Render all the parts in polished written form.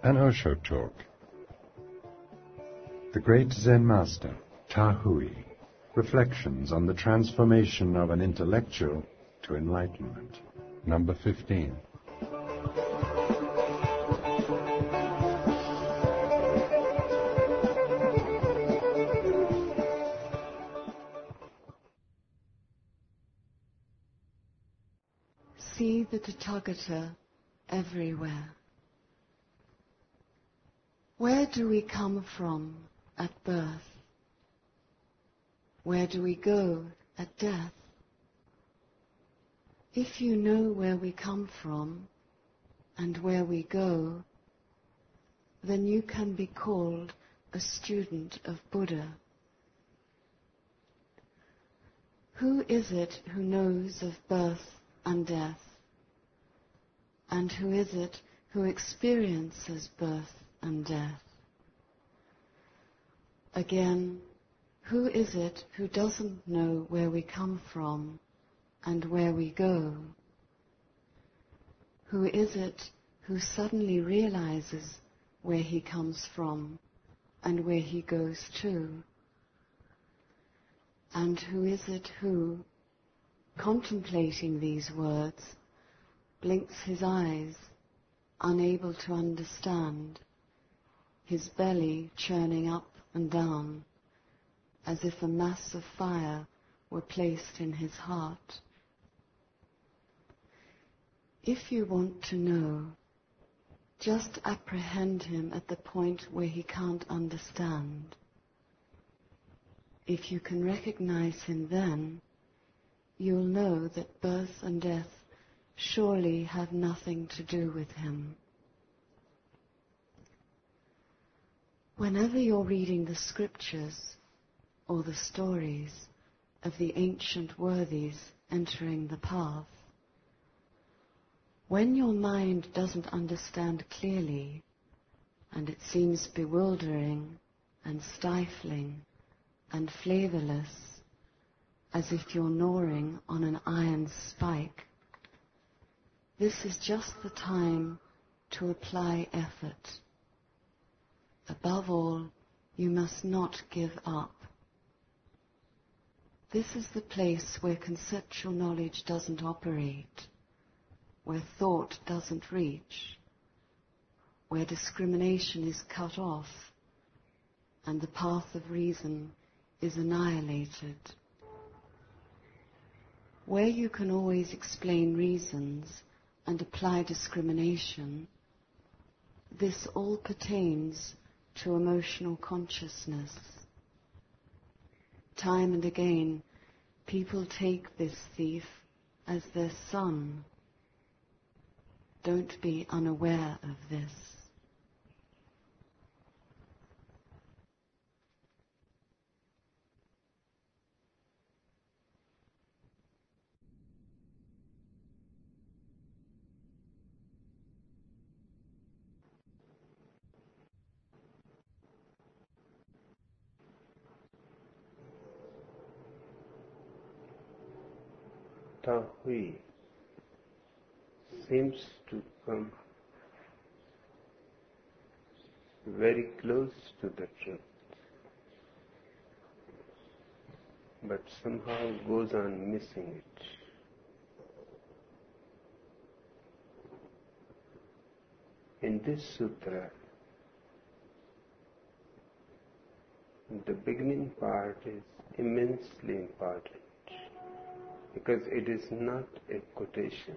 An Osho Talk. The great Zen master, Ta Hui, reflections on the transformation of an intellectual to enlightenment. Number 15. See the Tathagata everywhere. Where do we come from at birth? Where do we go at death? If you know where we come from and where we go, then you can be called a student of Buddha. Who is it who knows of birth and death? And who is it who experiences birth and death? Again, who is it who doesn't know where we come from and where we go? Who is it who suddenly realizes where he comes from and where he goes to? And who is it who, contemplating these words, blinks his eyes, unable to understand, his belly churning up and down, as if a mass of fire were placed in his heart? If you want to know, just apprehend him at the point where he can't understand. If you can recognize him then, you'll know that birth and death surely have nothing to do with him. Whenever you're reading the scriptures or the stories of the ancient worthies entering the path, when your mind doesn't understand clearly and it seems bewildering and stifling and flavorless, as if you're gnawing on an iron spike, this is just the time to apply effort. Above all, you must not give up. This is the place where conceptual knowledge doesn't operate, where thought doesn't reach, where discrimination is cut off and the path of reason is annihilated. Where you can always explain reasons and apply discrimination, this all pertains to emotional consciousness. Time and again, people take this thief as their son. Don't be unaware of this. Ta Hui seems to come very close to the truth, but somehow goes on missing it. In this sutra, the beginning part is immensely important because it is not a quotation.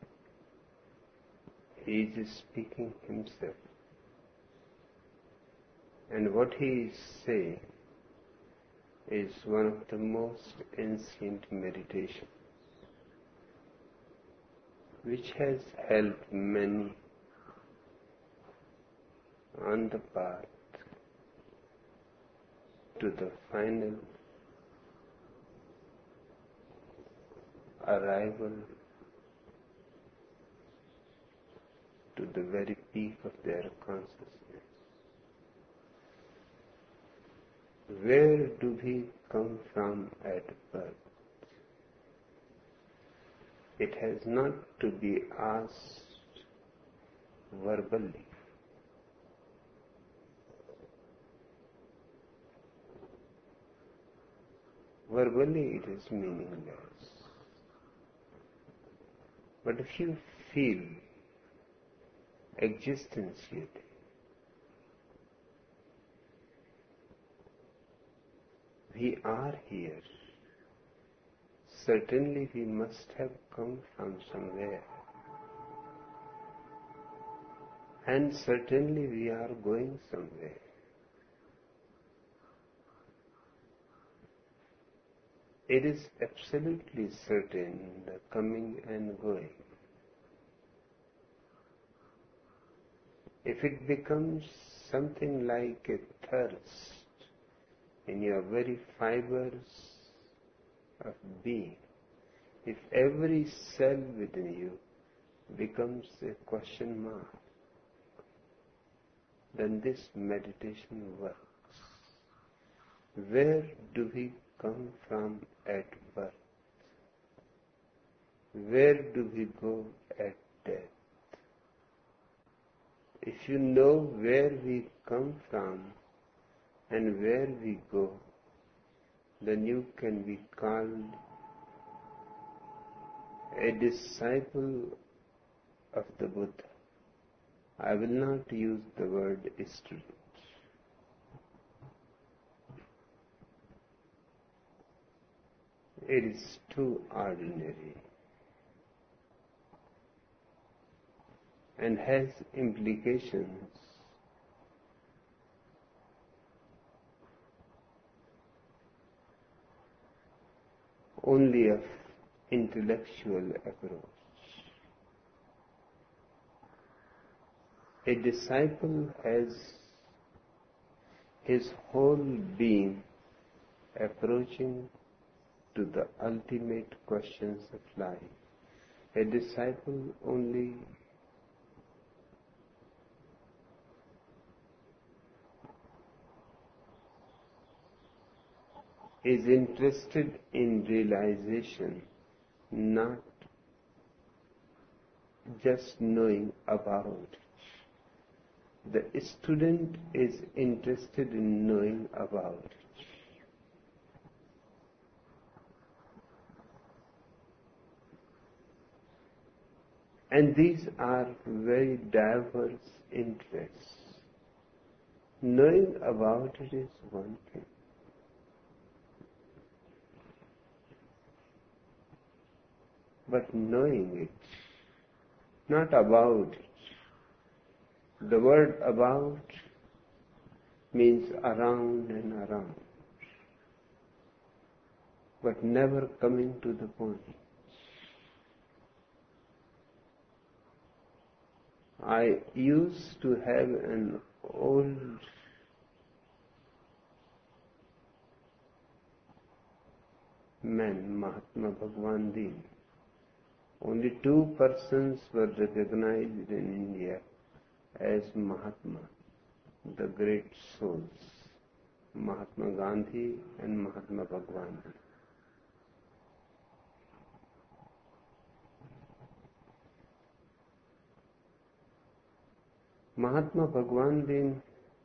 He is speaking himself. And what he is saying is one of the most ancient meditations, which has helped many on the path to the final arrival to the very peak of their consciousness. Where do we come from at birth? It has not to be asked verbally. Verbally it is meaningless. But if you feel existentially, we are here. Certainly we must have come from somewhere. And certainly we are going somewhere. It is absolutely certain, the coming and going. If it becomes something like a thirst in your very fibers of being, if every cell within you becomes a question mark, then this meditation works. Where do we come from at birth? Where do we go at death? If you know where we come from and where we go, then you can be called a disciple of the Buddha. I will not use the word student. It is too ordinary and has implications only of intellectual approach. A disciple has his whole being approaching to the ultimate questions of life. A disciple only is interested in realization, not just knowing about it. The student is interested in knowing about it. And these are very diverse interests. Knowing about it is one thing. But knowing it, not about it. The word about means around and around, but never coming to the point. I used to have an old man, Mahatma Bhagwan Din. Only 2 persons were recognized in India as Mahatma, the great souls, Mahatma Gandhi and Mahatma Bhagwan. Mahatma Bhagwan Din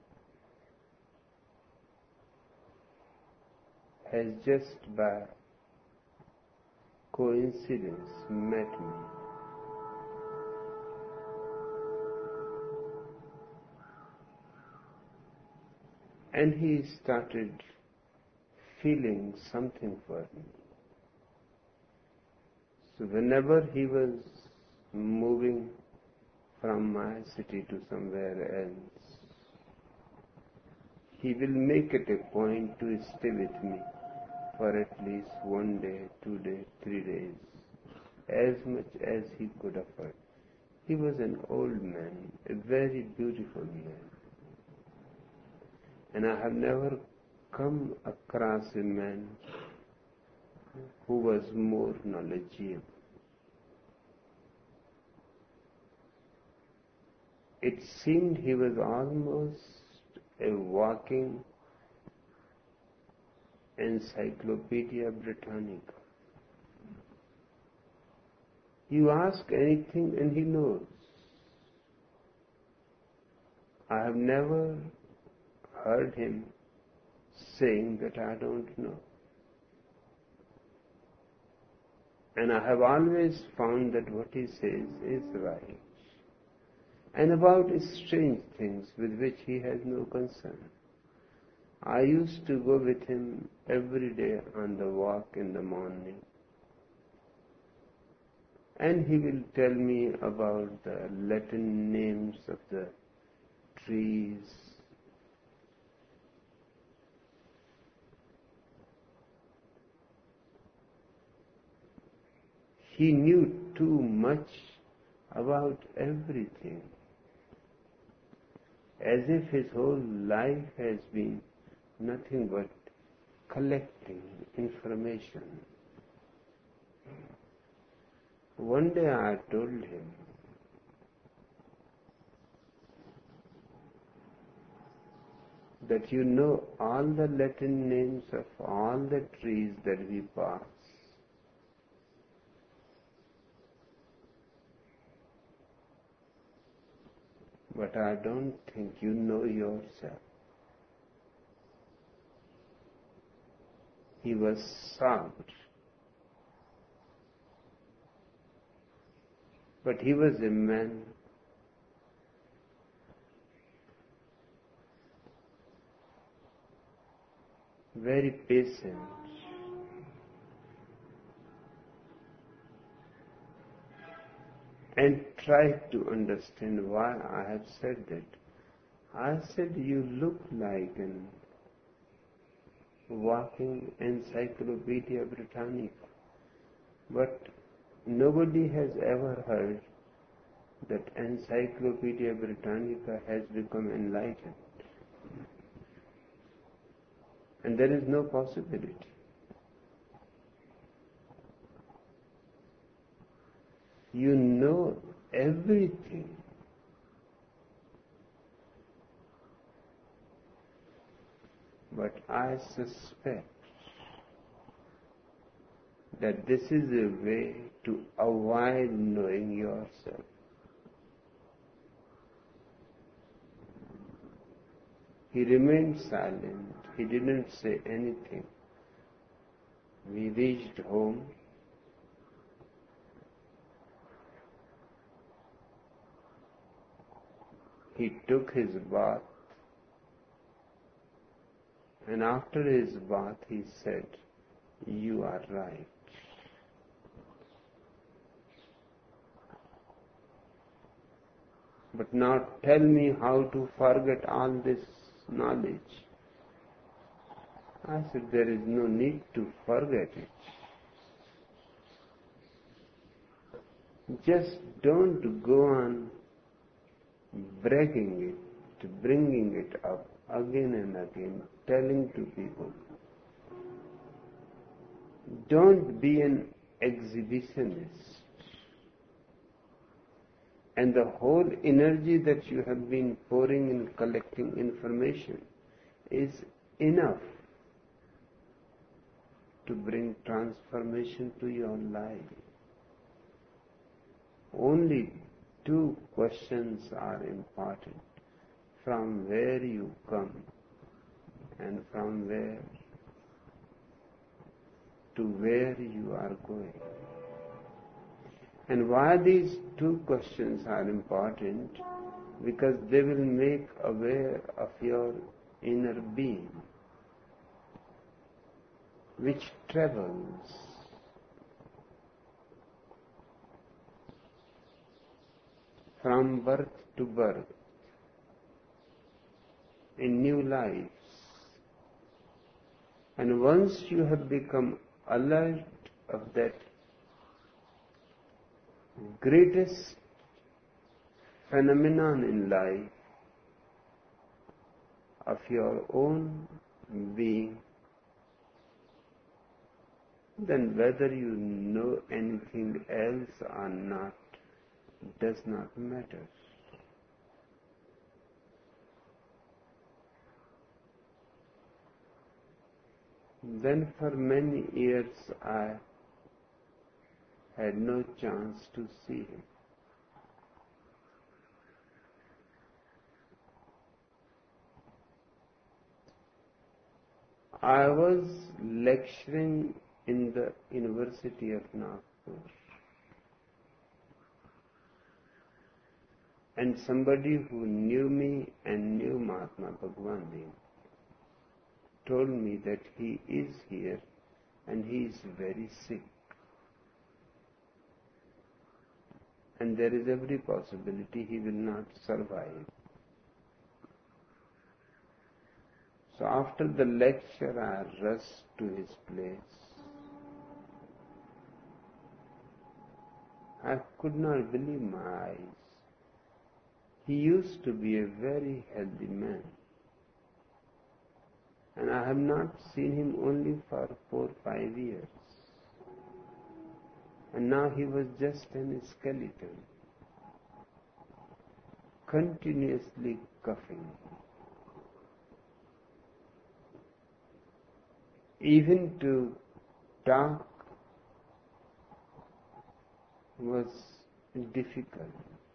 has just by coincidence met me. And he started feeling something for me. So whenever he was moving from my city to somewhere else, he will make it a point to stay with me for at least 1 day, 2 days, 3 days, as much as he could afford. He was an old man, a very beautiful man. And I have never come across a man who was more knowledgeable. It seemed he was almost a walking Encyclopedia Britannica. You ask anything and he knows. I have never heard him saying that I don't know. And I have always found that what he says is right. And about strange things with which he has no concern. I used to go with him every day on the walk in the morning. And he will tell me about the Latin names of the trees. He knew too much about everything, as if his whole life has been nothing but collecting information. One day I told him, that you know all the Latin names of all the trees that we pass. But I don't think you know yourself. He was shocked. But he was a man very patient. And tried to understand why I have said that. I said, you look like an walking Encyclopedia Britannica. But nobody has ever heard that Encyclopedia Britannica has become enlightened. And there is no possibility. You know everything. But I suspect that this is a way to avoid knowing yourself. He remained silent. He didn't say anything. We reached home. He took his bath, and after his bath he said, you are right. But now tell me how to forget all this knowledge. I said, there is no need to forget it. Just don't go on breaking it, bringing it up again and again, telling to people. Don't be an exhibitionist. And the whole energy that you have been pouring in collecting information is enough to bring transformation to your life. Only two questions are important: from where you come and from where to where you are going. And why these two questions are important? Because they will make aware of your inner being, which travels from birth to birth in new lives. And once you have become alert of that greatest phenomenon in life, of your own being, then whether you know anything else or not does not matter. Then for many years I had no chance to see him. I was lecturing in the University of Nagpur. Jaipur. And somebody who knew me and knew Mahatma Bhagwan Dev told me that he is here and he is very sick. And there is every possibility he will not survive. So after the lecture, I rushed to his place. I could not believe my eyes. He used to be a very healthy man. And I have not seen him only for 4 or 5 years. And now he was just a skeleton, continuously coughing. Even to talk was difficult.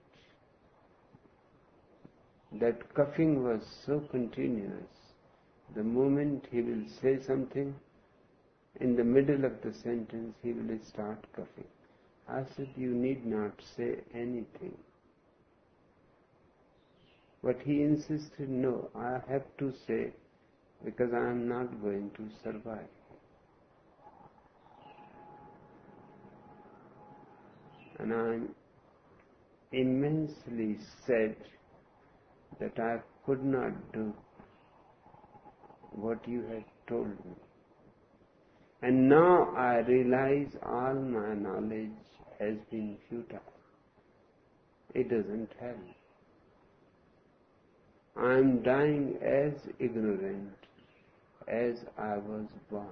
That coughing was so continuous. The moment he will say something, in the middle of the sentence he will start coughing. I said, you need not say anything. But he insisted, no, I have to say, because I am not going to survive. And I am immensely sad that I could not do what you had told me. And now I realize all my knowledge has been futile. It doesn't help. I am dying as ignorant as I was born.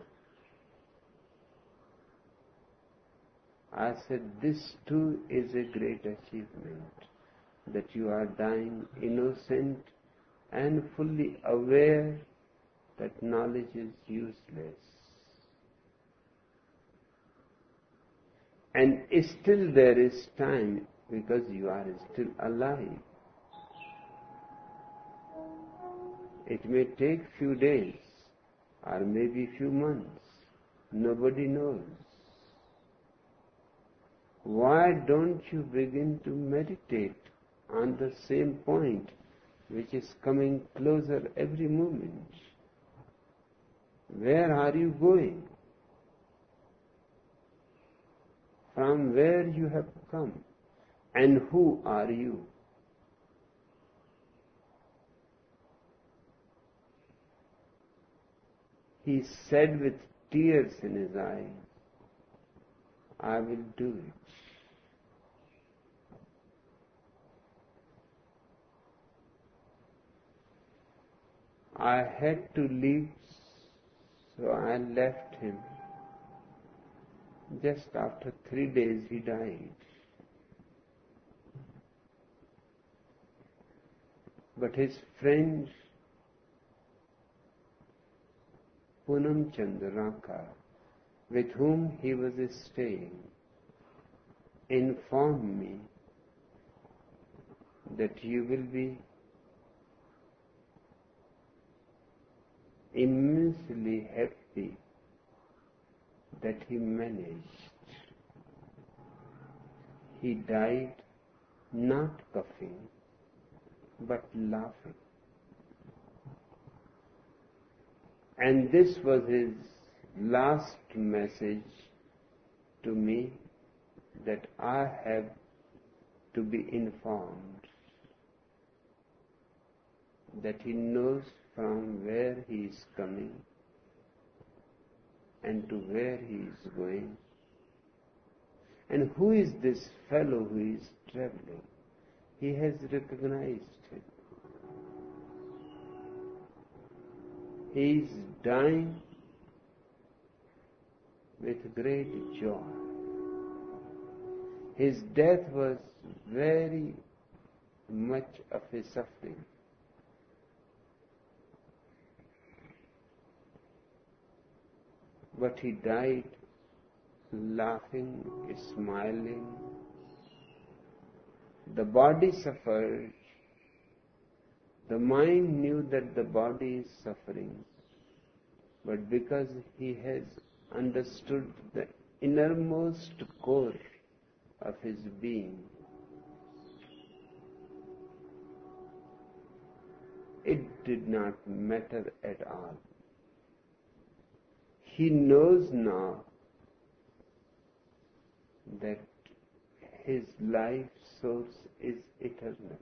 I said, this too is a great achievement, that you are dying innocent and fully aware that knowledge is useless. And still there is time because you are still alive. It may take few days or maybe few months. Nobody knows. Why don't you begin to meditate on the same point which is coming closer every moment? Where are you going? From where you have come? And who are you? He said with tears in his eyes, I will do it. I had to leave, so I left him. Just after 3 days he died. But his friend Poonam Chandra Ranka, with whom he was staying, informed me that you will be immensely happy that he managed. He died not coughing, but laughing. And this was his last message to me, that I have to be informed, that he knows from where he is coming and to where he is going. And who is this fellow who is traveling? He has recognized him. He is dying with great joy. His death was very much of a suffering. But he died laughing, smiling. The body suffered. The mind knew that the body is suffering. But because he has understood the innermost core of his being. It did not matter at all. He knows now that his life source is eternal.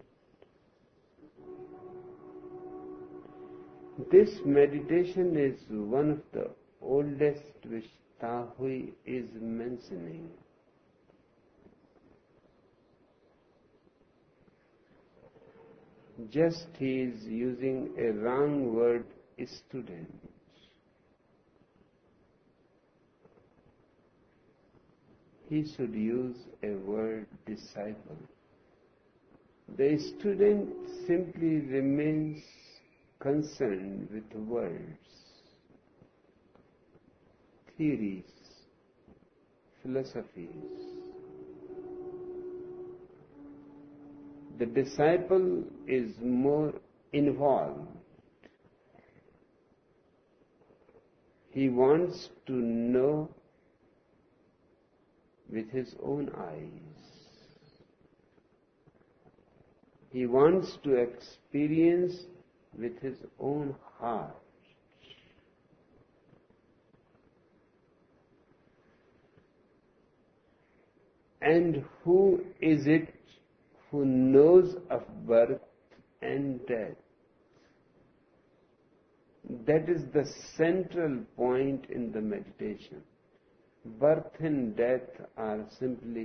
This meditation is one of the oldest which Ta Hui is mentioning. Just he is using a wrong word, student. He should use a word, disciple. The student simply remains concerned with words, theories, philosophies. The disciple is more involved. He wants to know with his own eyes. He wants to experience with his own heart. And who is it who knows of birth and death? That is the central point in the meditation. Birth and death are simply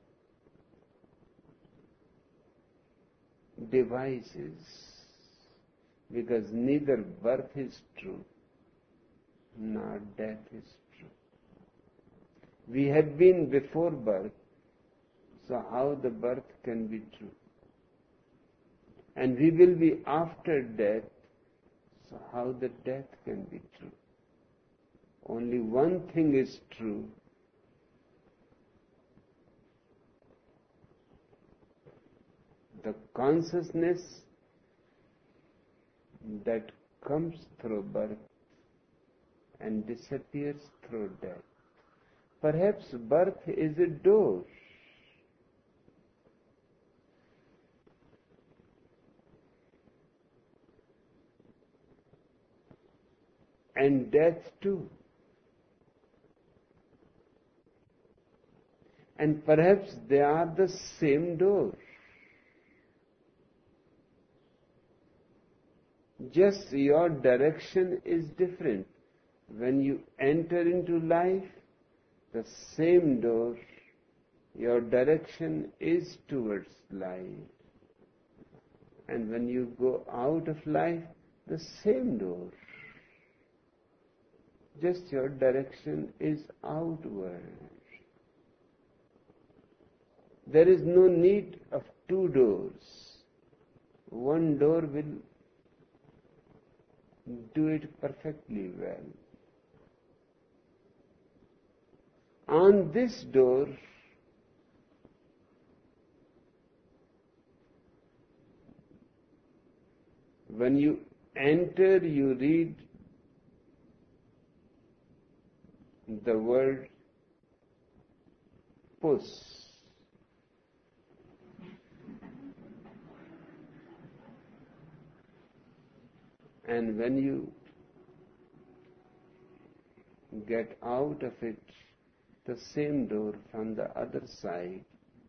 devices, because neither birth is true nor death is true. We have been before birth, so how the birth can be true? And we will be after death, so how the death can be true? Only one thing is true. The consciousness that comes through birth and disappears through death. Perhaps birth is a door. And death too. And perhaps they are the same door. Just your direction is different. When you enter into life, the same door, your direction is towards life. And when you go out of life, the same door. Just your direction is outward. There is no need of two doors. One door will do it perfectly well. On this door, when you enter, you read the word puss. And when you get out of it, the same door from the other side,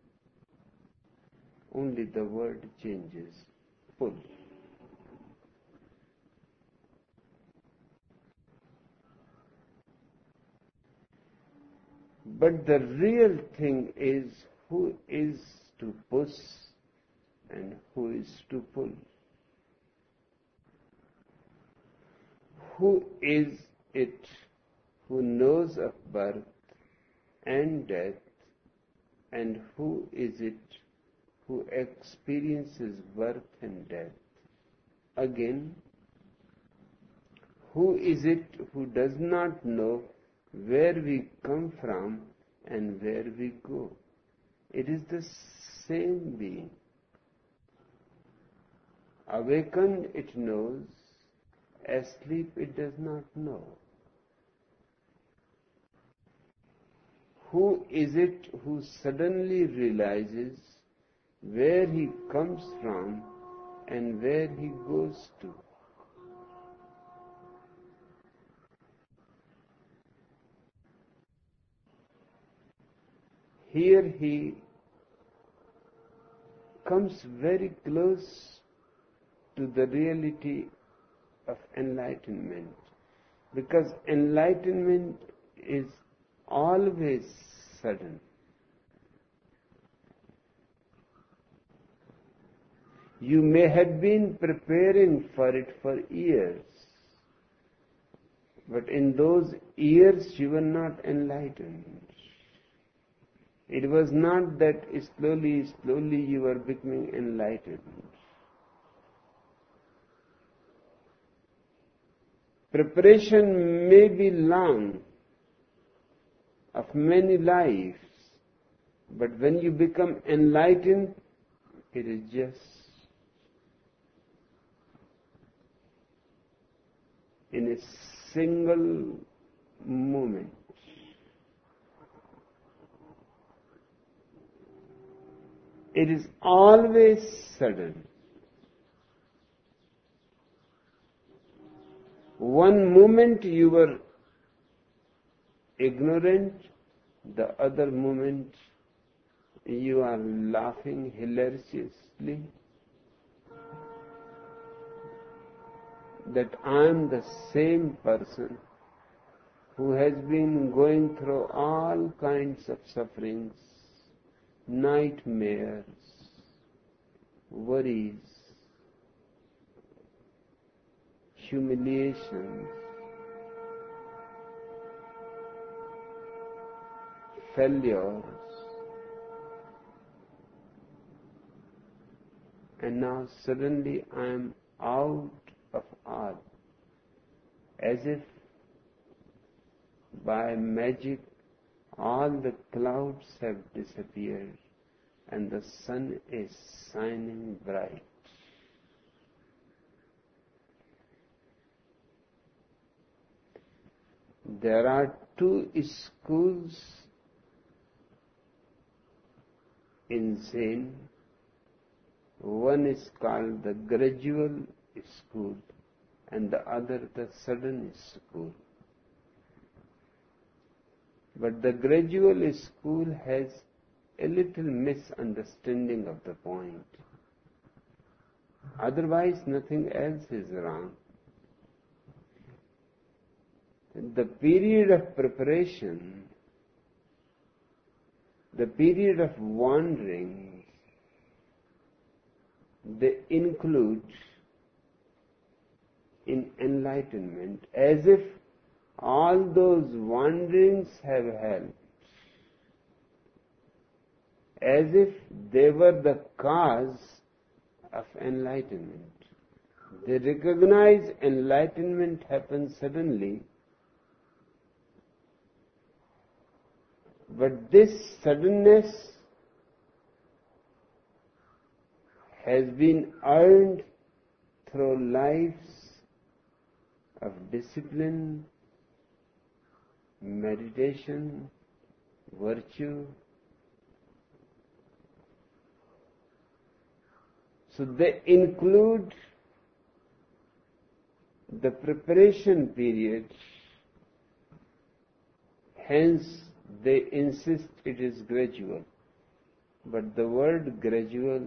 only the word changes, pull. But the real thing is who is to push and who is to pull. Who is it who knows of birth and death, and who is it who experiences birth and death? Again, who is it who does not know where we come from and where we go? It is the same being. Awakened it knows, asleep it does not know. who is it who suddenly realizes where he comes from and where he goes to? Here he comes very close to the reality of enlightenment, because enlightenment is always sudden. You may have been preparing for it for years, but in those years you were not enlightened. It was not that slowly you were becoming enlightened. Preparation may be long, of many lives, but when you become enlightened, it is just in a single moment. It is always sudden. One moment you were ignorant, the other moment you are laughing hilariously that I am the same person who has been going through all kinds of sufferings, nightmares, worries, humiliations, failures, and now suddenly I am out of all, as if by magic all the clouds have disappeared and the sun is shining bright. There are two schools in Zen. One is called the gradual school and the other the sudden school. But the gradual school has a little misunderstanding of the point. Otherwise, nothing else is wrong. The period of preparation, the period of wandering, they include in enlightenment, as if all those wanderings have helped, as if they were the cause of enlightenment. They recognize enlightenment happens suddenly, but this suddenness has been earned through lives of discipline, meditation, virtue. So they include the preparation period, hence they insist it is gradual. But the word gradual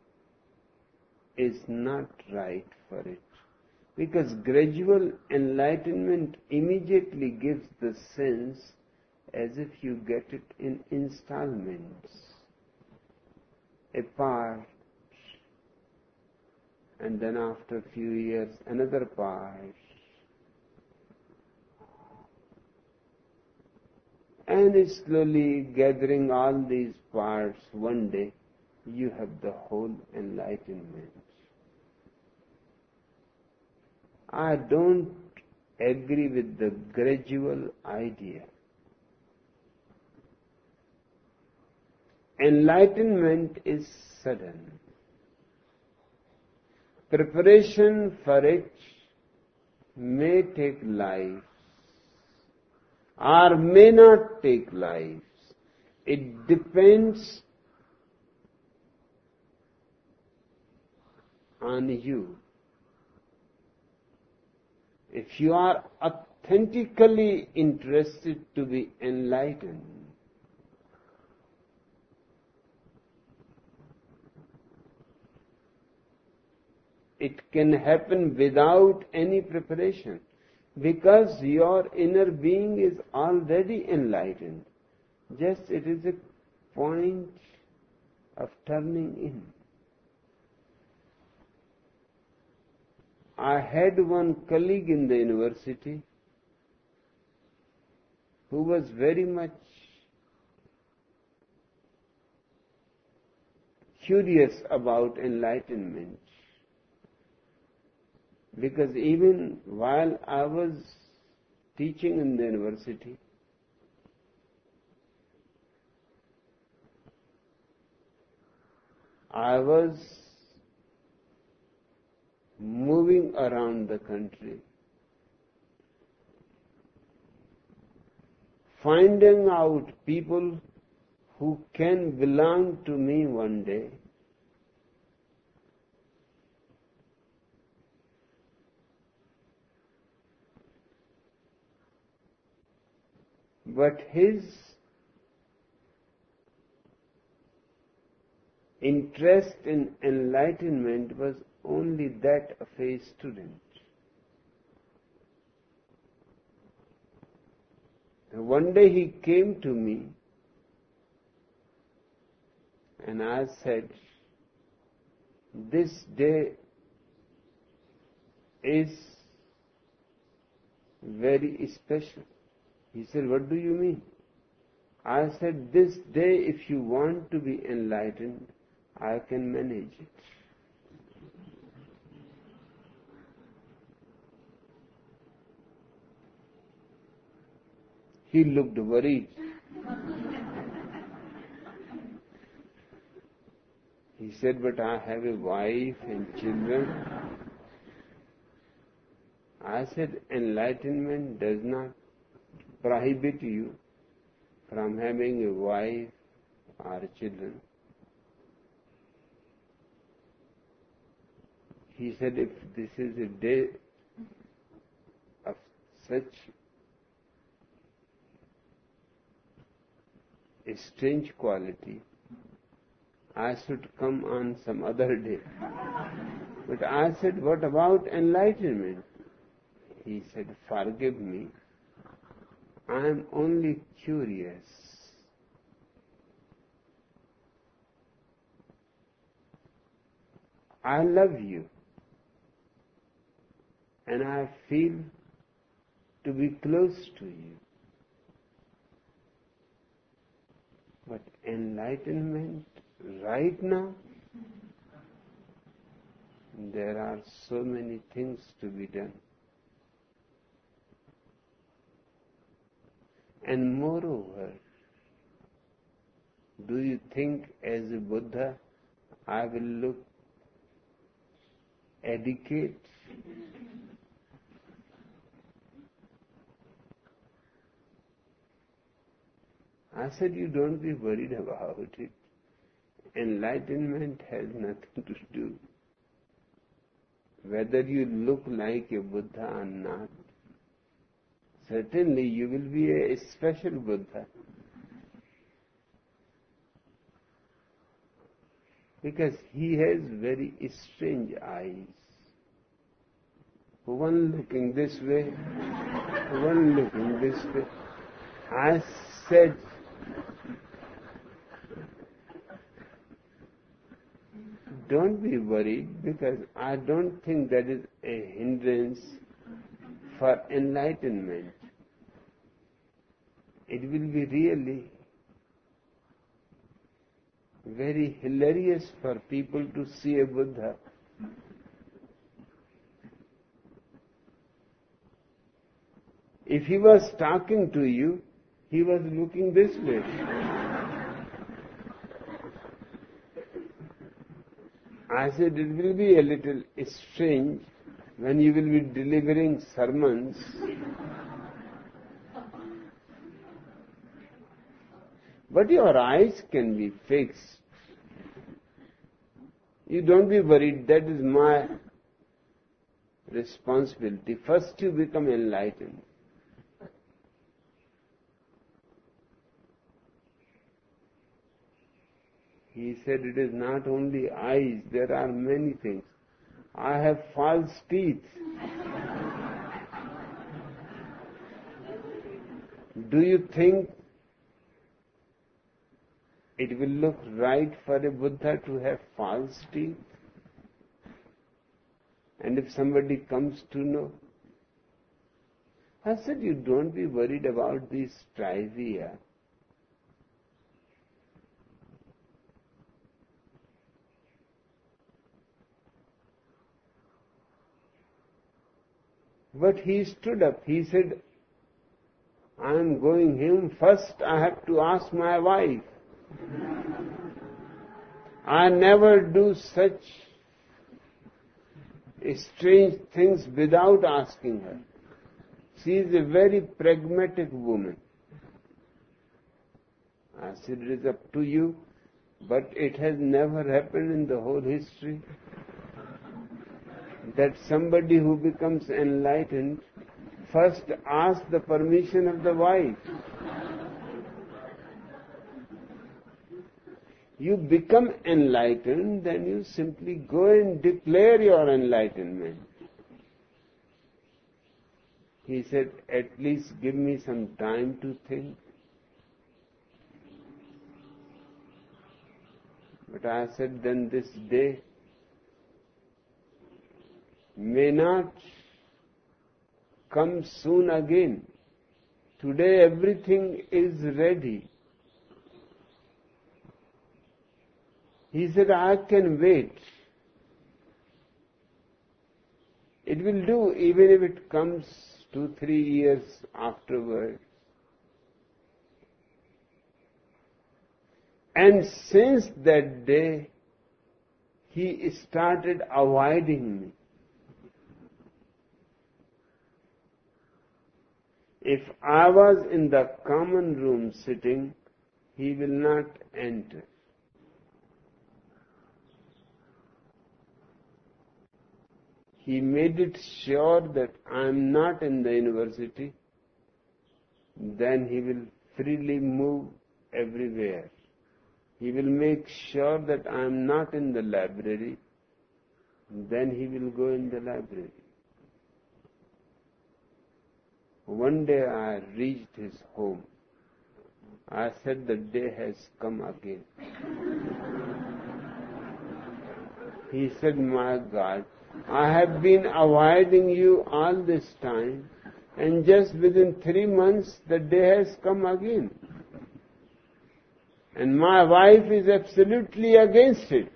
is not right for it, because gradual enlightenment immediately gives the sense as if you get it in installments, a part, and then after a few years another part, and slowly gathering all these parts, one day you have the whole enlightenment. I don't agree with the gradual idea. Enlightenment is sudden. Preparation for it may take lives or may not take lives. It depends on you. If you are authentically interested to be enlightened, it can happen without any preparation, because your inner being is already enlightened. Just it is a point of turning in. I had one colleague in the university who was very much curious about enlightenment, because even while I was teaching in the university, I was moving around the country, finding out people who can belong to me one day, but his interest in enlightenment was only that of a student. One day he came to me and I said, this day is very special. He said, what do you mean? I said, this day, if you want to be enlightened, I can manage it. He looked worried. He said, but I have a wife and children. I said, enlightenment does not prohibit you from having a wife or children. He said, if this is a day of such a strange quality, I should come on some other day. But I said, what about enlightenment? He said, forgive me, I am only curious. I love you, and I feel to be close to you. But enlightenment right now, there are so many things to be done. And moreover, do you think as a Buddha I will look adequate? I said, you don't be worried about it. Enlightenment has nothing to do whether you look like a Buddha or not. Certainly you will be a special Buddha, because he has very strange eyes. One looking this way, one looking this way. I said, don't be worried, because I don't think that is a hindrance for enlightenment. It will be really very hilarious for people to see a Buddha. If he was talking to you, he was looking this way. I said, it will be a little strange when you will be delivering sermons. But your eyes can be fixed. You don't be worried, that is my responsibility. First you become enlightened. He said, it is not only eyes, there are many things. I have false teeth. Do you think it will look right for a Buddha to have false teeth? And if somebody comes to know? I said, you don't be worried about these trivia. But he stood up. He said, I am going home. First I have to ask my wife. I never do such strange things without asking her. She is a very pragmatic woman. I said, it is up to you, but it has never happened in the whole history that somebody who becomes enlightened first asks the permission of the wife. You become enlightened, then you simply go and declare your enlightenment. He said, at least give me some time to think. But I said, then this day may not come soon again. Today everything is ready. He said, I can wait. It will do even if it comes 2-3 years afterwards. And since that day, he started avoiding me. If I was in the common room sitting, he will not enter. He made it sure that I am not in the university. Then he will freely move everywhere. He will make sure that I am not in the library. Then he will go in the library. One day I reached his home. I said, the day has come again. He said, my God, I have been avoiding you all this time, and just within 3 months the day has come again. And my wife is absolutely against it.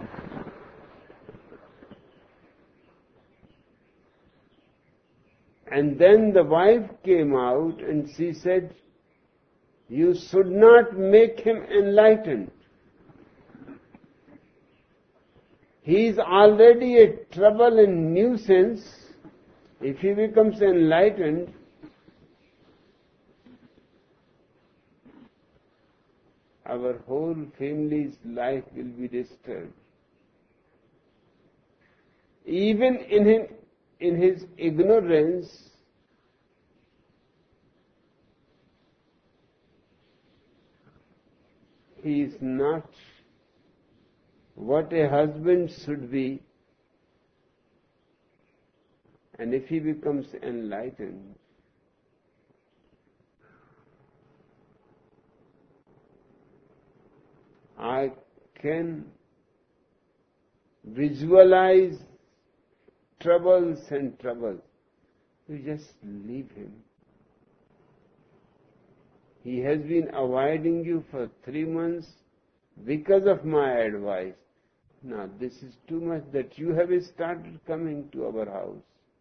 And then the wife came out and she said, you should not make him enlightened. He is already a trouble and nuisance. If he becomes enlightened, our whole family's life will be disturbed. Even in his ignorance, he is not what a husband should be. And if he becomes enlightened, I can visualize troubles and troubles. You just leave him. He has been avoiding you for 3 months because of my advice. Now this is too much that you have started coming to our house.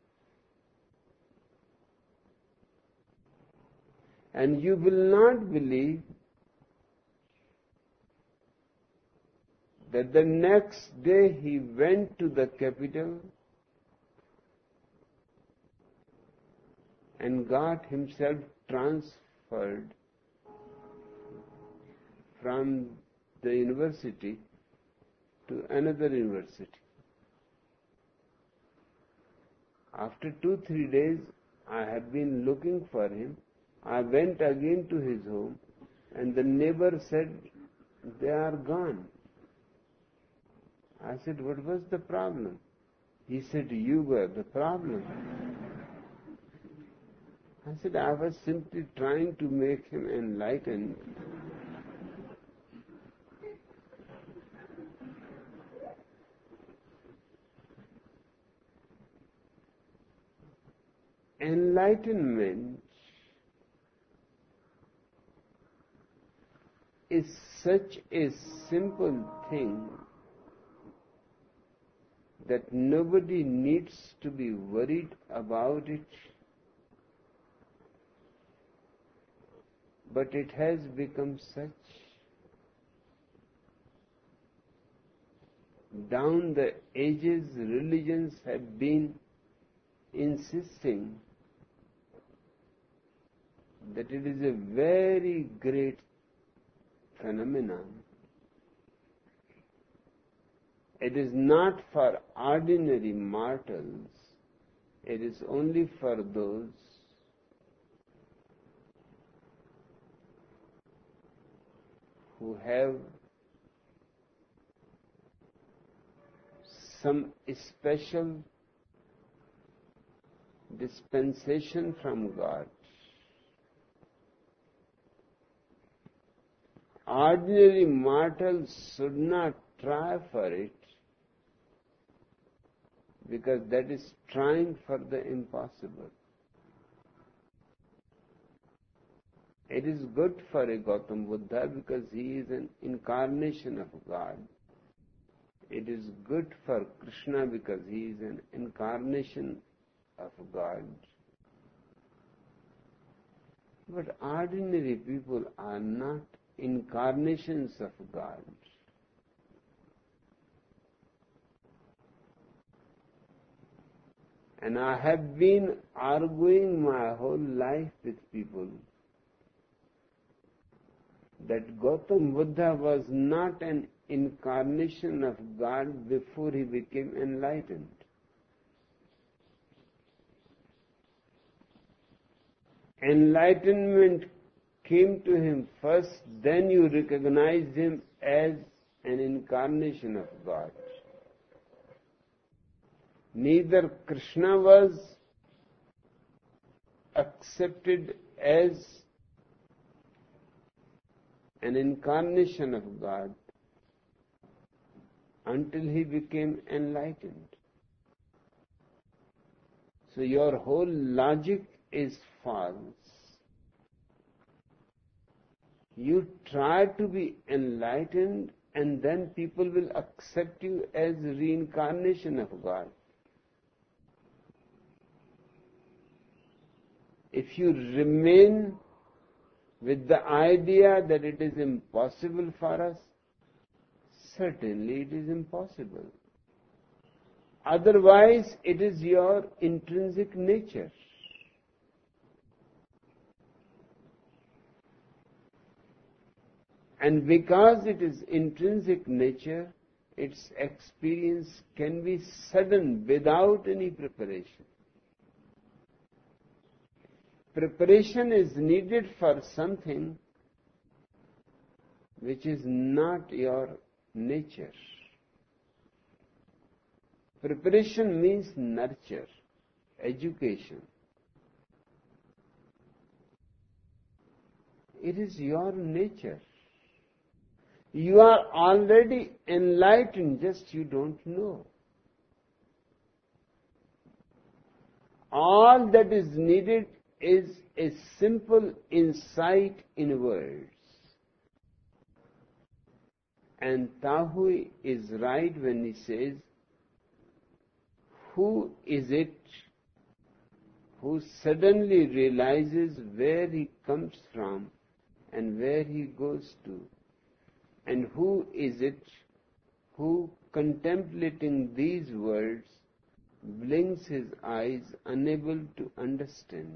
And you will not believe that the next day he went to the capital and got himself transferred from the university to another university. After 2-3 days, I had been looking for him. I went again to his home, and the neighbor said, "They are gone." I said, "What was the problem?" He said, "You were the problem." I said, "I was simply trying to make him enlightened." Enlightenment is such a simple thing that nobody needs to be worried about it, but it has become such. Down the ages, religions have been insisting that it is a very great phenomenon. It is not for ordinary mortals. It is only for those who have some special dispensation from God. Ordinary mortals should not try for it, because that is trying for the impossible. It is good for a Gautam Buddha because he is an incarnation of God. It is good for Krishna because he is an incarnation of God. But ordinary people are not incarnations of God. And I have been arguing my whole life with people that Gautam Buddha was not an incarnation of God before he became enlightened. Enlightenment came to him first, then you recognized him as an incarnation of God. Neither Krishna was accepted as an incarnation of God until he became enlightened. So your whole logic is false. You try to be enlightened and then people will accept you as reincarnation of God. If you remain with the idea that it is impossible for us, certainly it is impossible. Otherwise, it is your intrinsic nature. And because it is intrinsic nature, its experience can be sudden without any preparation. Preparation is needed for something which is not your nature. Preparation means nurture, education. It is your nature. You are already enlightened, just you don't know. All that is needed is a simple insight in words. And Tahui is right when he says, who is it who suddenly realizes where he comes from and where he goes to? And who is it who, contemplating these words, blinks his eyes, unable to understand?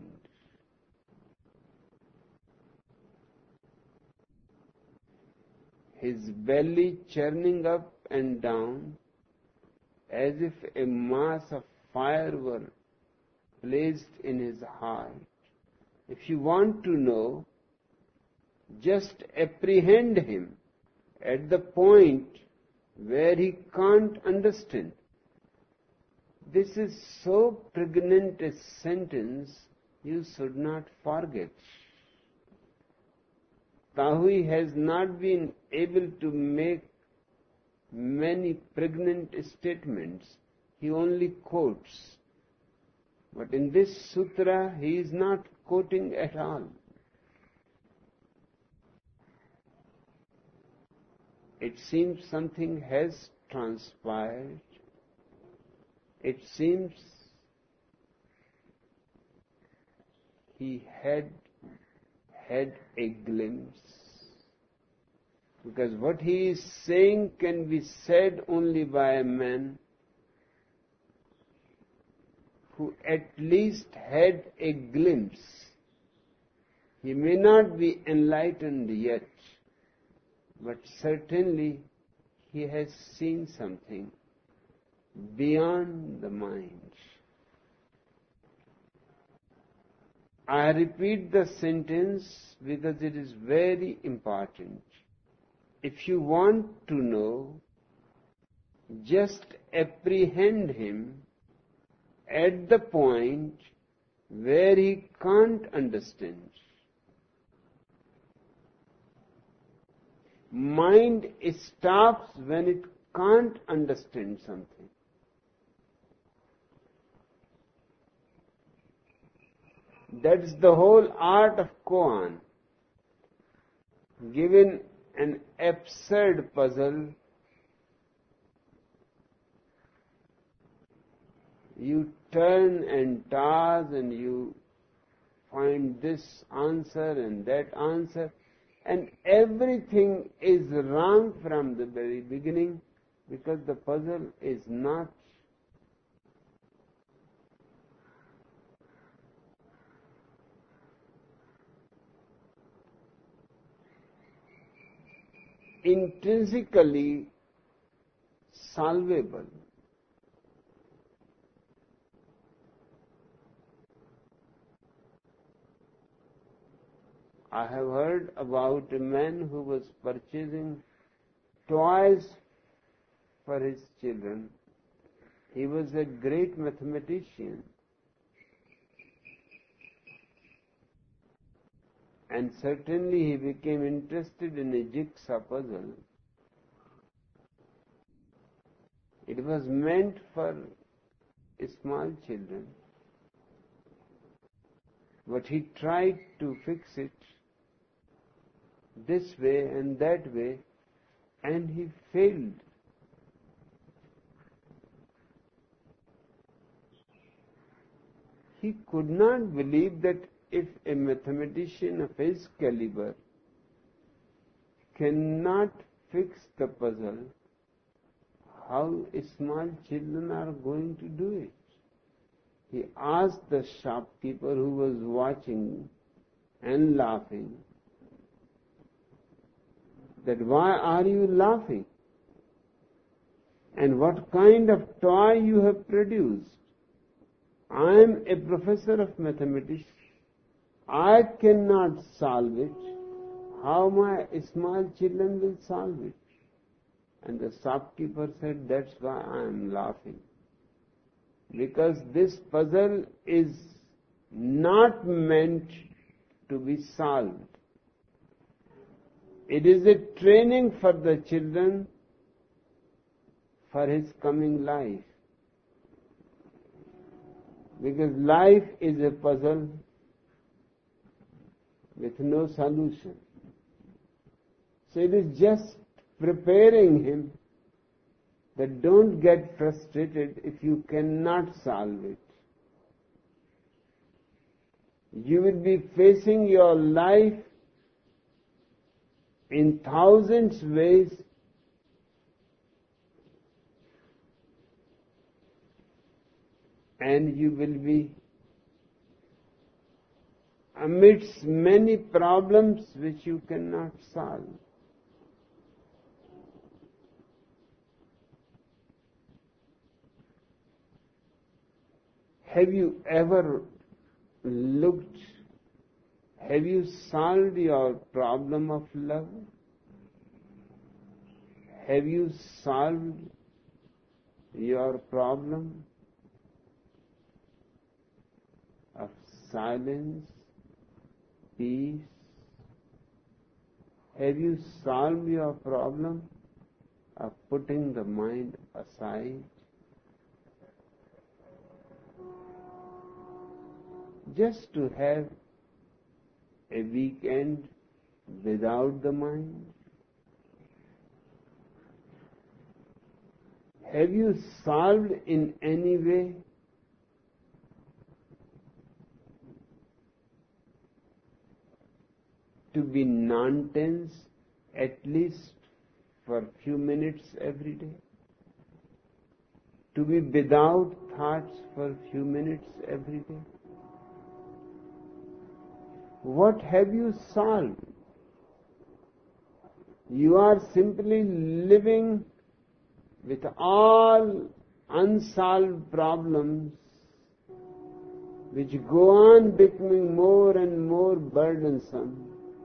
his belly churning up and down as if a mass of fire were placed in his heart. If you want to know, just apprehend him at the point where he can't understand. This is so pregnant a sentence, you should not forget. Tahui has not been able to make many pregnant statements. He only quotes. But in this sutra, he is not quoting at all. It seems something has transpired. It seems he had a glimpse. Because what he is saying can be said only by a man who at least had a glimpse. He may not be enlightened yet, but certainly he has seen something beyond the mind. I repeat the sentence because it is very important. If you want to know, just apprehend him at the point where he can't understand. Mind stops when it can't understand something. That's the whole art of koan. Given an absurd puzzle, you turn and toss and you find this answer and that answer, and everything is wrong from the very beginning because the puzzle is not intrinsically solvable. I have heard about a man who was purchasing toys for his children. He was a great mathematician. And certainly he became interested in a jigsaw puzzle. It was meant for small children. But he tried to fix it this way and that way, and he failed. He could not believe that if a mathematician of his caliber cannot fix the puzzle, how small children are going to do it. He asked the shopkeeper who was watching and laughing that why are you laughing and what kind of toy you have produced. I am a professor of mathematics. I cannot solve it. How my small children will solve it? And the shopkeeper said, that's why I am laughing. Because this puzzle is not meant to be solved. It is a training for the children for his coming life. Because life is a puzzle with no solution. So it is just preparing him that don't get frustrated if you cannot solve it. You will be facing your life in thousands ways, and you will be amidst many problems which you cannot solve. Have you ever looked, have you solved your problem of love? Have you solved your problem of silence, peace? Have you solved your problem of putting the mind aside? Just to have a weekend without the mind? Have you solved in any way to be non-tense at least for a few minutes every day? To be without thoughts for a few minutes every day? What have you solved? You are simply living with all unsolved problems which go on becoming more and more burdensome.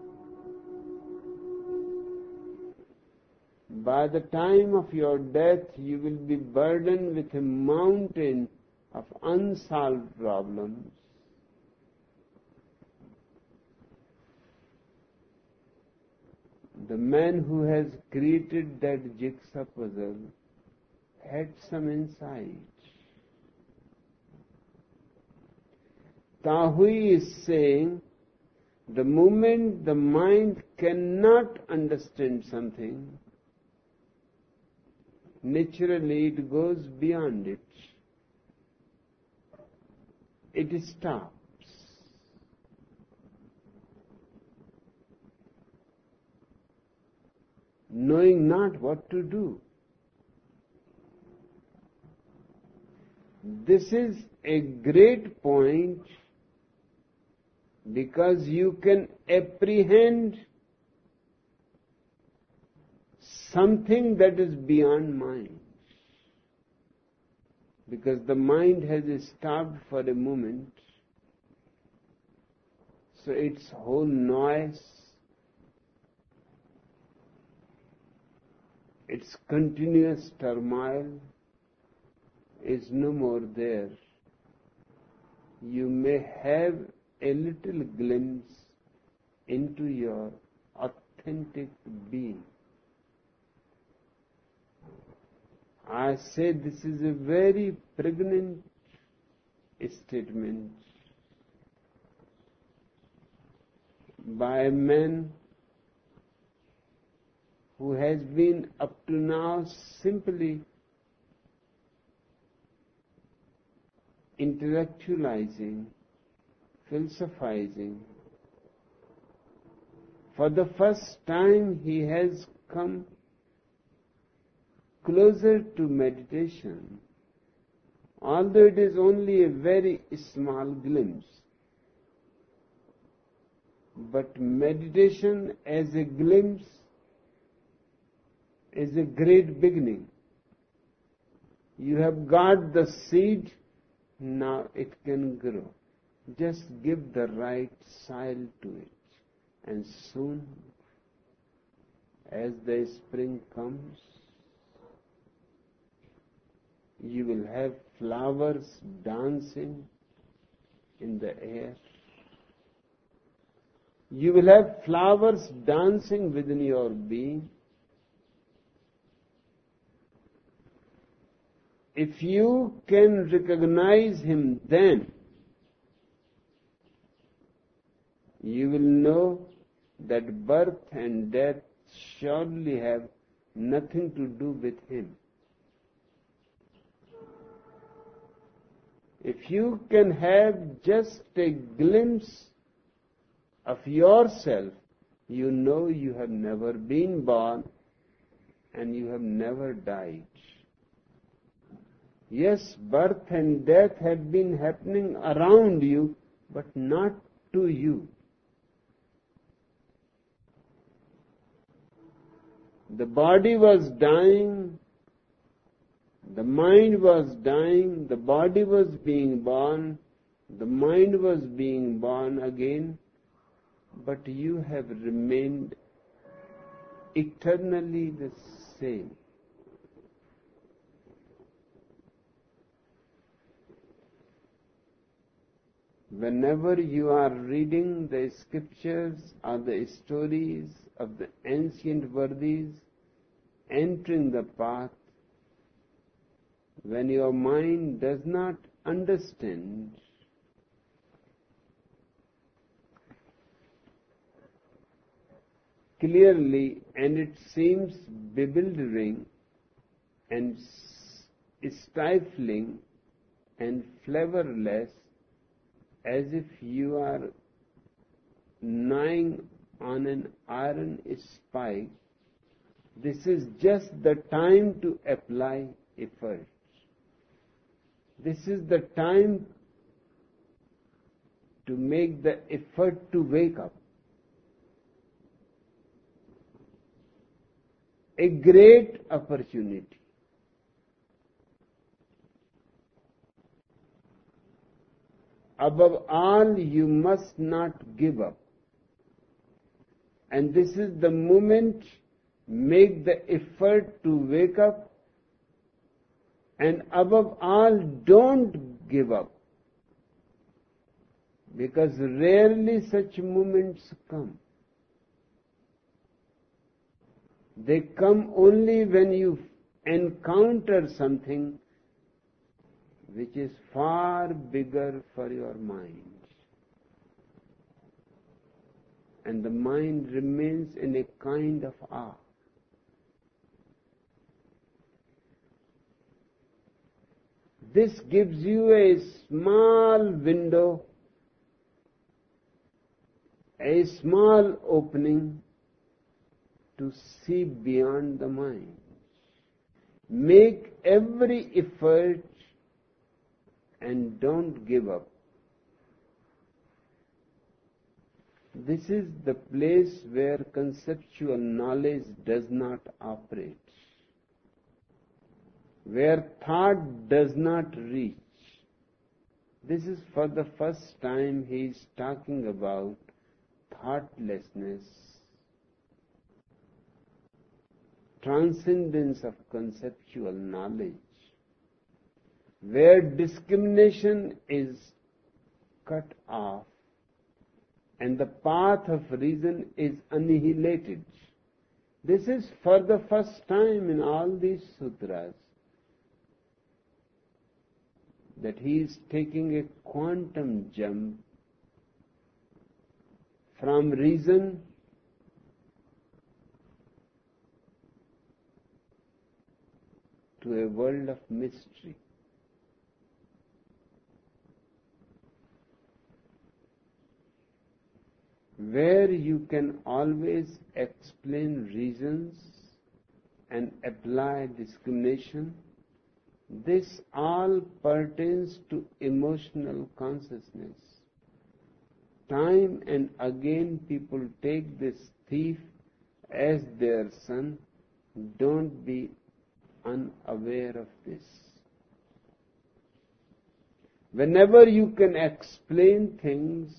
By the time of your death, you will be burdened with a mountain of unsolved problems. The man who has created that jigsaw puzzle had some insight. Tahui is saying, the moment the mind cannot understand something, naturally it goes beyond it. It stops. Knowing not what to do. This is a great point because you can apprehend something that is beyond mind. Because the mind has stopped for a moment, so its whole noise, its continuous turmoil is no more there. You may have a little glimpse into your authentic being. I say this is a very pregnant statement by a man who has been up to now simply intellectualizing, philosophizing. For the first time he has come closer to meditation, although it is only a very small glimpse. But meditation as a glimpse is a great beginning. You have got the seed, now it can grow. Just give the right soil to it, and soon, as the spring comes, you will have flowers dancing in the air. You will have flowers dancing within your being. If you can recognize him then, you will know that birth and death surely have nothing to do with him. If you can have just a glimpse of yourself, you know you have never been born and you have never died. Yes, birth and death have been happening around you, but not to you. The body was dying The mind was dying, the body was being born, the mind was being born again, but you have remained eternally the same. Whenever you are reading the scriptures or the stories of the ancient worthies entering the path, when your mind does not understand, clearly, and it seems bewildering and stifling and flavorless, as if you are gnawing on an iron spike, this is just the time to apply effort. This is the time to make the effort to wake up. A great opportunity. Above all, you must not give up. And this is the moment, make the effort to wake up. And above all, don't give up. Because rarely such moments come. They come only when you encounter something which is far bigger for your mind. And the mind remains in a kind of awe. This gives you a small window, a small opening to see beyond the mind. Make every effort and don't give up. This is the place where conceptual knowledge does not operate, where thought does not reach. This is for the first time he is talking about thoughtlessness, transcendence of conceptual knowledge, where discrimination is cut off and the path of reason is annihilated. This is for the first time in all these sutras that he is taking a quantum jump from reason to a world of mystery. Where you can always explain reasons and apply discrimination, this all pertains to emotional consciousness. Time and again people take this thief as their son. Don't be unaware of this. Whenever you can explain things,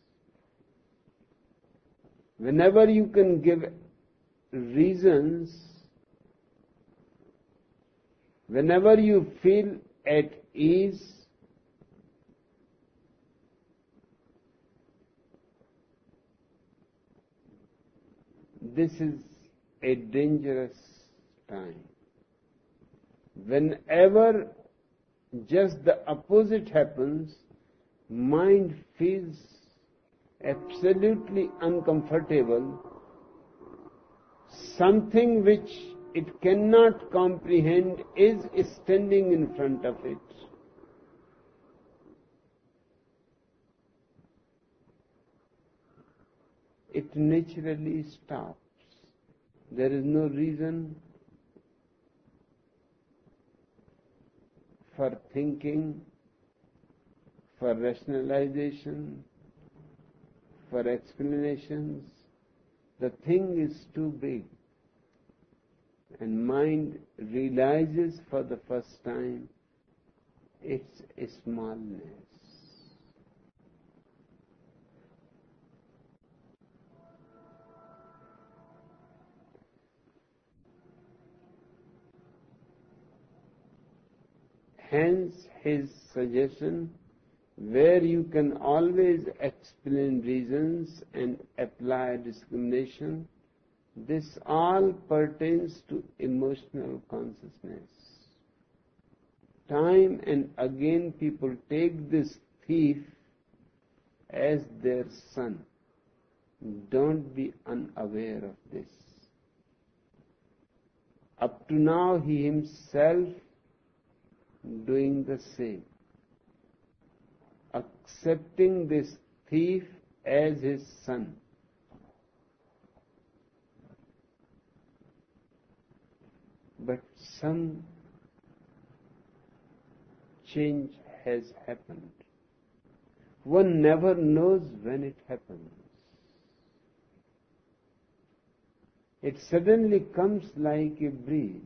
whenever you can give reasons, whenever you feel at ease, this is a dangerous time. Whenever just the opposite happens, mind feels absolutely uncomfortable. Something which it cannot comprehend is standing in front of it. It naturally stops. There is no reason for thinking, for rationalization, for explanations. The thing is too big. and mind realizes for the first time its smallness. Hence his suggestion, where you can always explain reasons and apply discrimination, this all pertains to emotional consciousness. Time and again people take this thief as their son. Don't be unaware of this. Up to now he himself doing the same, accepting this thief as his son. But some change has happened. One never knows when it happens. It suddenly comes like a breeze.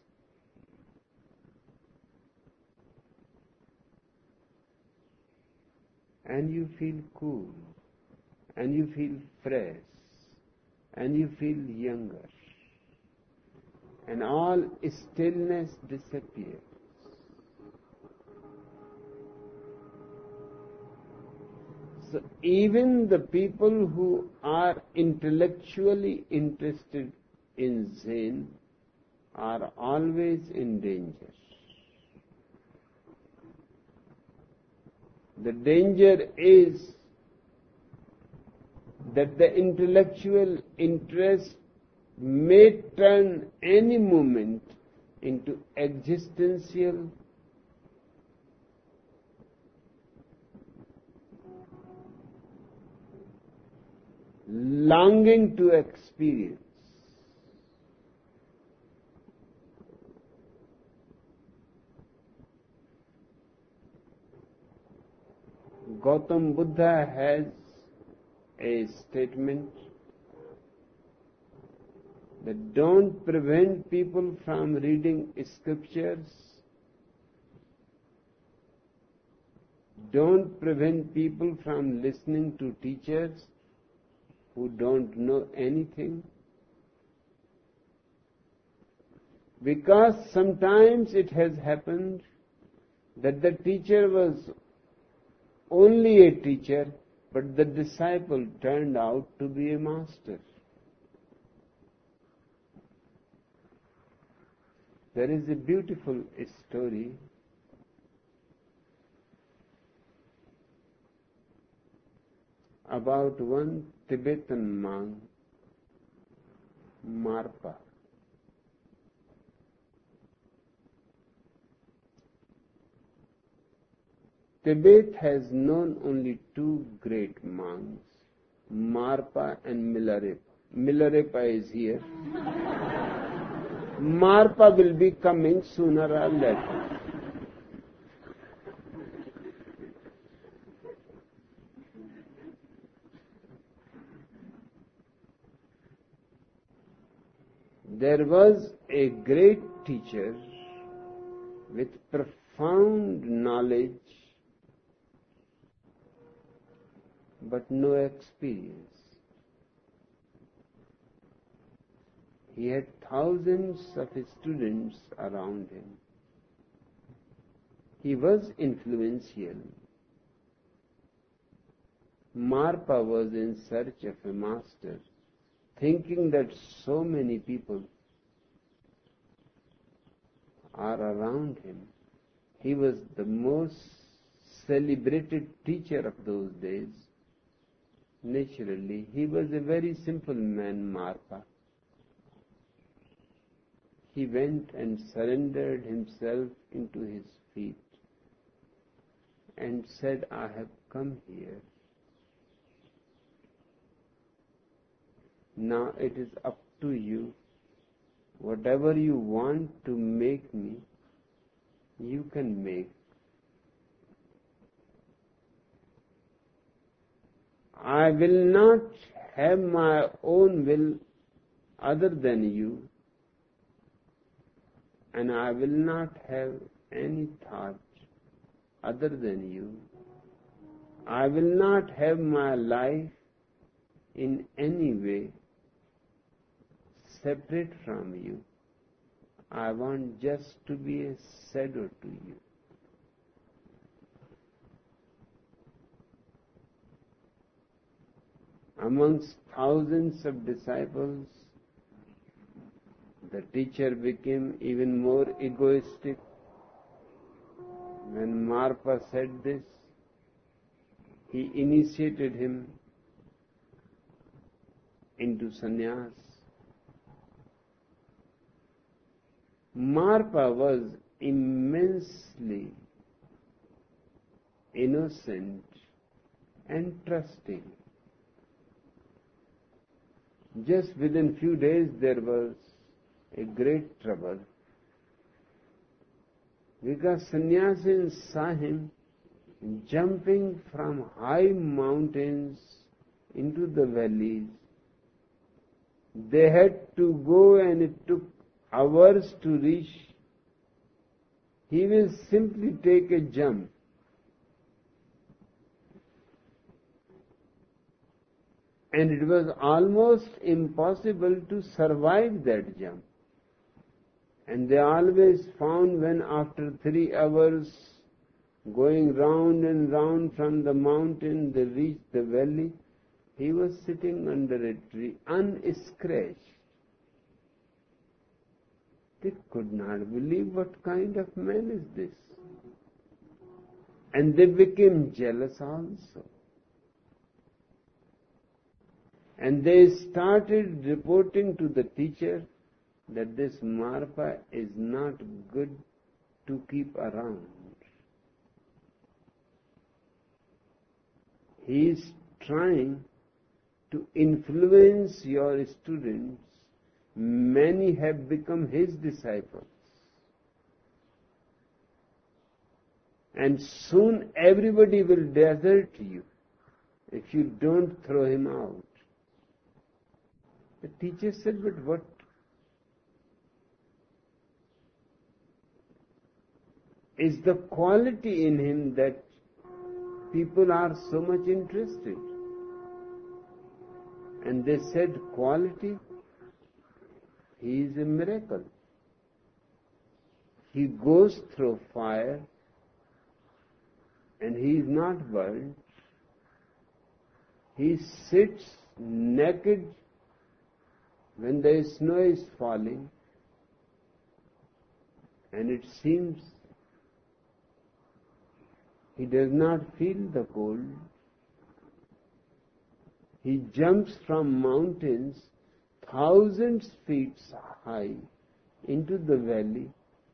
And you feel cool, and you feel fresh, and you feel younger, and all stillness disappears. So even the people who are intellectually interested in Zen are always in danger. The danger is that the intellectual interest may turn any moment into existential longing to experience. Gautam Buddha has a statement that don't prevent people from reading scriptures, don't prevent people from listening to teachers who don't know anything, because sometimes it has happened that the teacher was only a teacher, but the disciple turned out to be a master. There is a beautiful story about one Tibetan monk, Marpa. Tibet has known only two great monks, Marpa and Milarepa. Milarepa is here. Marpa will be coming sooner or later. There was a great teacher with profound knowledge but no experience. He had thousands of students around him. He was influential. Marpa was in search of a master, thinking that so many people are around him. He was the most celebrated teacher of those days. Naturally, he was a very simple man, Marpa. He went and surrendered himself into his feet and said, I have come here. Now it is up to you. Whatever you want to make me, you can make. I will not have my own will other than you. and I will not have any thought other than you. I will not have my life in any way separate from you. I want just to be a shadow to you. Amongst thousands of disciples, the teacher became even more egoistic. When Marpa said this, he initiated him into sannyas. Marpa was immensely innocent and trusting. Just within few days there was a great trouble, because sannyasis saw him jumping from high mountains into the valleys. They had to go, and it took hours to reach. He will simply take a jump. And it was almost impossible to survive that jump. And they always found, when after 3 hours going round and round from the mountain, they reached the valley, he was sitting under a tree, unscratched. They could not believe, what kind of man is this? And they became jealous also. And they started reporting to the teacher that this Marpa is not good to keep around. He is trying to influence your students. Many have become his disciples. And soon everybody will desert you if you don't throw him out. The teacher said, but what? Is the quality in him that people are so much interested? And they said, quality? He is a miracle. He goes through fire and he is not burned. He sits naked when the snow is falling, and it seems he does not feel the cold. He jumps from mountains thousands feet high into the valley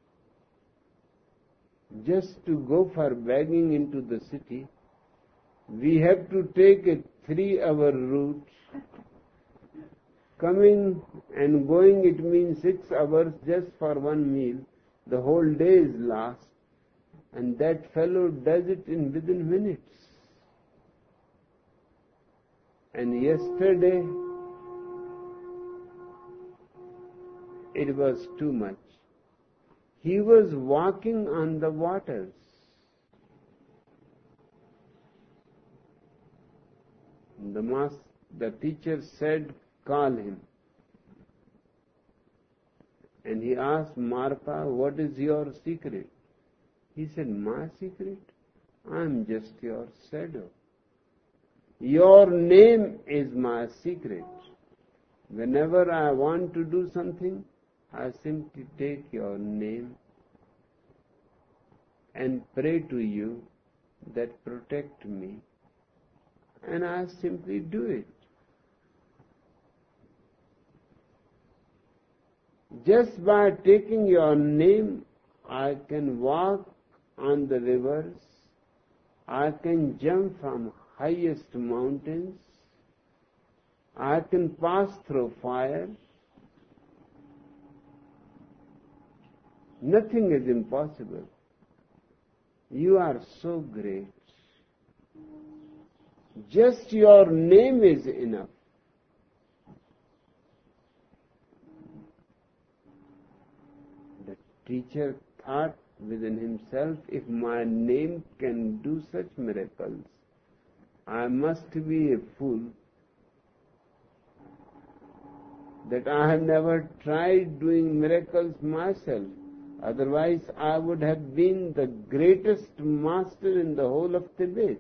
just to go for begging into the city. We have to take a 3-hour route. Coming and going, it means 6 hours just for one meal. The whole day is lost. And that fellow does it within minutes. And yesterday, it was too much. He was walking on the waters. The teacher said, call him. And he asked Marpa, what is your secret? He said, my secret? I am just your shadow. Your name is my secret. Whenever I want to do something, I simply take your name and pray to you that protect me. And I simply do it. Just by taking your name, I can walk on the rivers, I can jump from highest mountains, I can pass through fire. Nothing is impossible. You are so great. Just your name is enough. The teacher thought within himself, if my name can do such miracles, I must be a fool that I have never tried doing miracles myself. Otherwise, I would have been the greatest master in the whole of Tibet.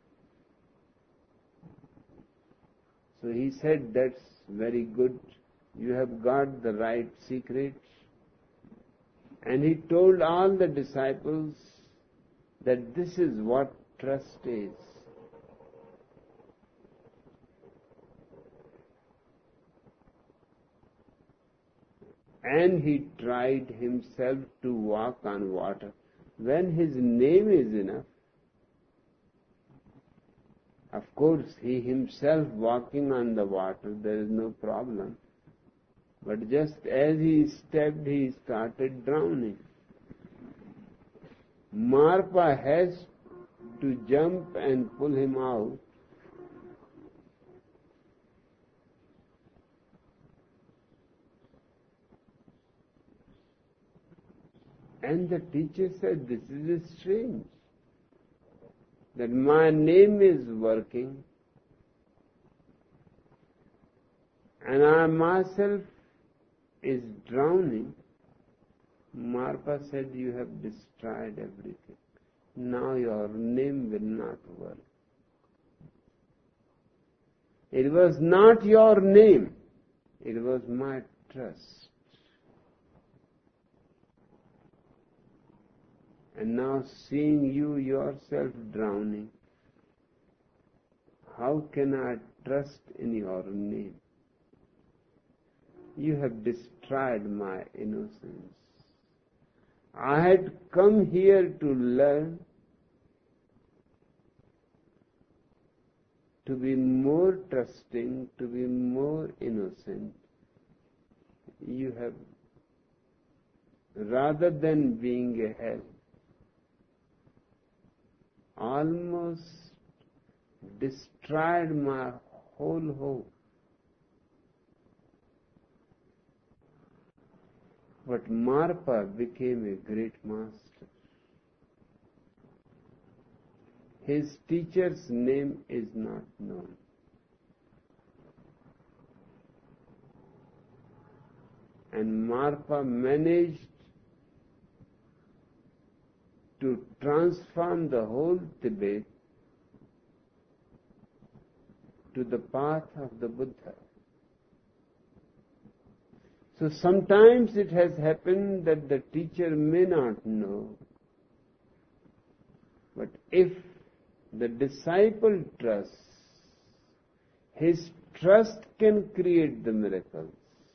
So he said, that's very good. You have got the right secret. And he told all the disciples that this is what trust is. And he tried himself to walk on water. When his name is enough, of course, he himself walking on the water, there is no problem. But just as he stepped, he started drowning. Marpa has to jump and pull him out. And the teacher said, this is strange, that my name is working and I myself is drowning. Marpa said, you have destroyed everything. Now your name will not work. It was not your name, it was my trust. And now seeing you yourself drowning, how can I trust in your name? You have destroyed my innocence. I had come here to learn to be more trusting, to be more innocent. You have, rather than being a help, almost destroyed my whole hope. But Marpa became a great master. His teacher's name is not known. And Marpa managed to transform the whole Tibet to the path of the Buddha. So sometimes it has happened that the teacher may not know, but if the disciple trusts, his trust can create the miracles.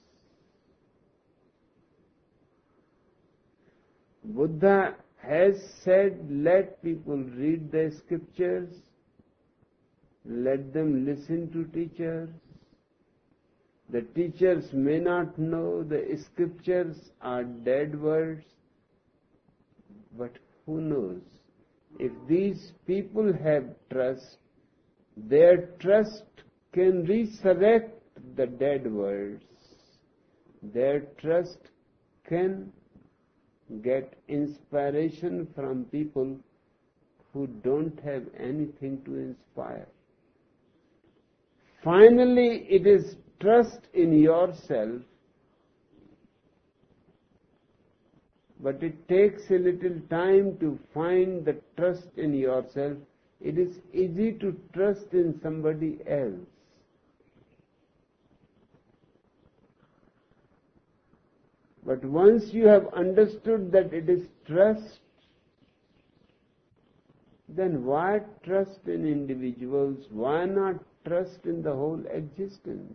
Buddha has said, let people read the scriptures, let them listen to teachers. The teachers may not know the scriptures are dead words, but who knows? If these people have trust, their trust can resurrect the dead words. Their trust can get inspiration from people who don't have anything to inspire. Finally, it is trust in yourself, but it takes a little time to find the trust in yourself. It is easy to trust in somebody else. But once you have understood that it is trust, then why trust in individuals? Why not trust in the whole existence?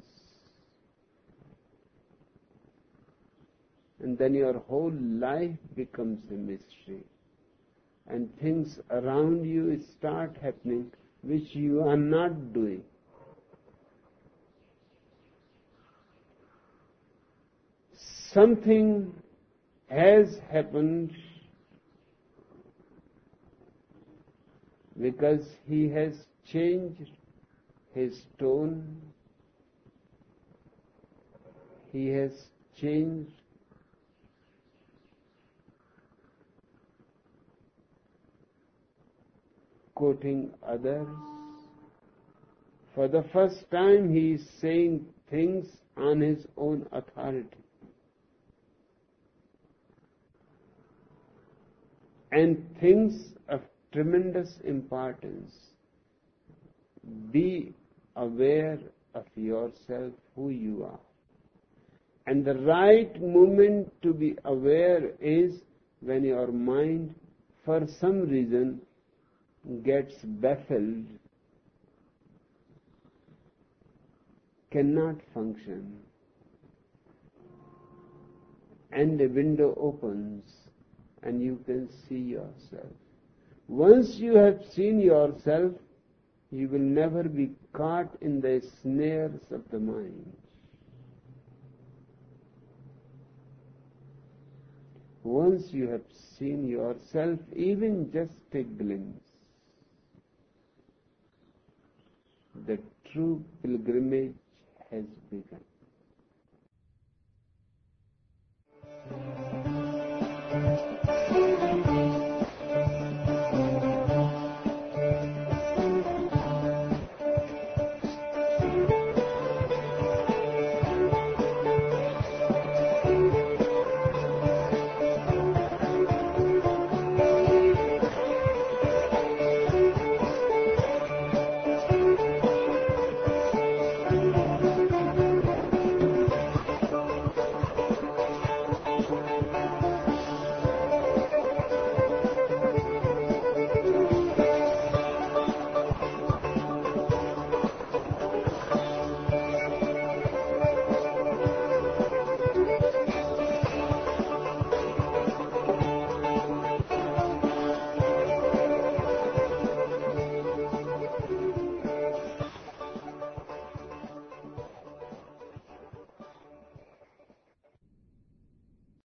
And then your whole life becomes a mystery. And things around you start happening which you are not doing. Something has happened because he has changed his tone, he has changed quoting others. For the first time he is saying things on his own authority. And things of tremendous importance. Be aware of yourself, who you are. And the right moment to be aware is when your mind, for some reason, gets baffled, cannot function, and a window opens and you can see yourself. Once you have seen yourself, you will never be caught in the snares of the mind. Once you have seen yourself, even just a glimpse, the true pilgrimage has begun.